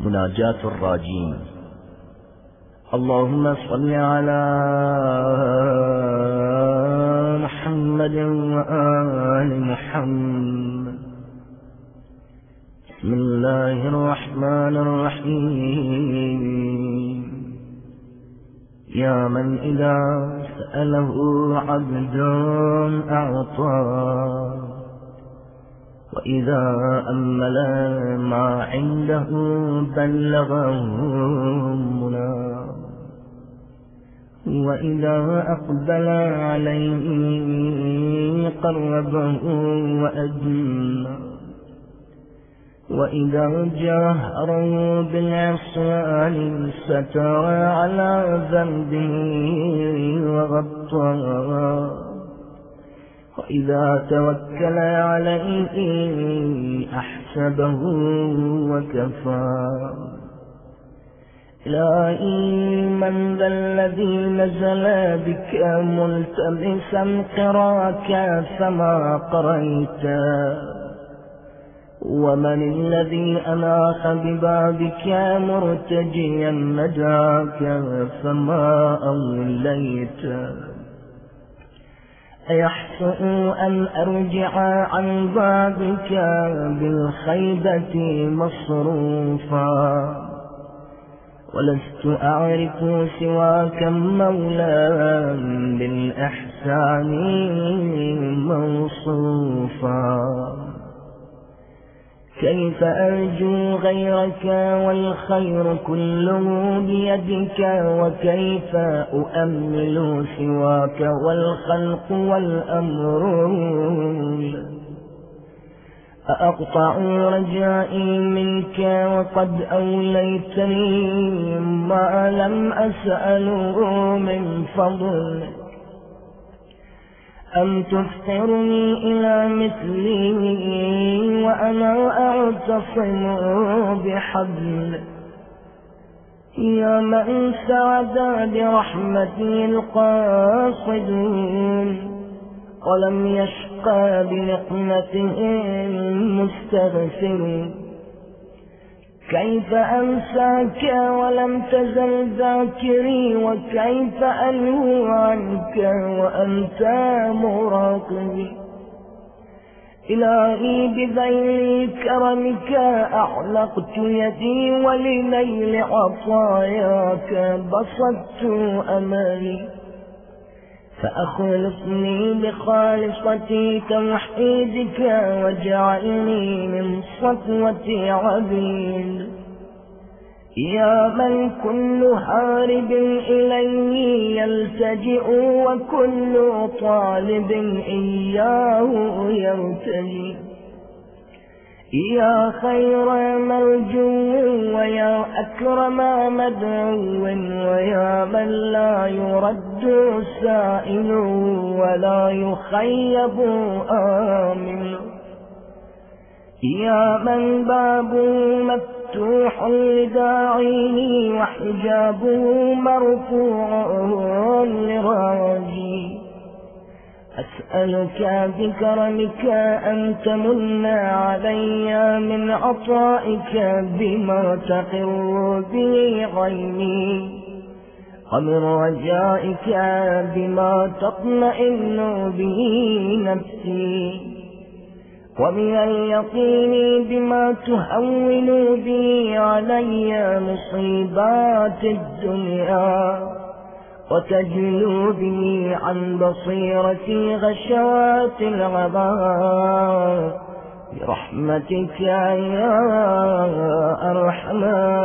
مناجاة الراجين. اللهم صل على محمد وآل محمد. بسم الله الرحمن الرحيم. يا من إذا سأله عبد أعطاه، وإذا أمل ما عنده بلغه مناه، وإذا أقبل عليه قربه وأدنى، وإذا جاهر بالعصيان ستر على ذنبه وغطاه، وإذا توكل عليه أحسبه وكفاه. إلهي من ذا الذي نزل بك ملتمسا قراك فما قريته، ومن الذي أناخ ببابك مرتجيا نداك فما أوليته. أيحسن أن أرجع عن بابك بالخيبة مصروفا، ولست أعرف سواك مولى بالإحسان موصوفا. كيف أرجو غيرك والخير كله بيدك، وكيف أؤمل سواك والخلق والأمر. أقطع رجائي منك وقد أوليتني ما لم أسأله من فضلك، أم تفقرني إلى مثلي وأنا أعتصم بحبلك. يا من سعد برحمتي القاصدون، ولم يشقى بنقمته المستغفرون. كيف أنساك ولم تزل ذاكري، وكيف ألهو عنك وأنت مراقبي. إلهي بذيل كرمك أعلقت يدي، ولنيل عطاياك بسطت أملي. فأخلصني بخالصة توحيدك، واجعلني من صفوة عبيد. يا من كل هارب إليه يلتجئ، وكل طالب إياه يرتجي. يا خير مرجو ويا أكرم مدعو، ويا من لا يرد سائل ولا يخيب آمن. يا من بابه مفتوح لداعيه، وحجابه مرفوع لراجيه. أسألك بكرمك أن تمن علي من عطائك بما تقر به عيني، ومن رجائك بما تطمئن به نفسي، ومن اليقين بما تهون به علي مصيبات الدنيا، وتجلو به عن بصيرتي غشوات الغباء، برحمتك يا أرحم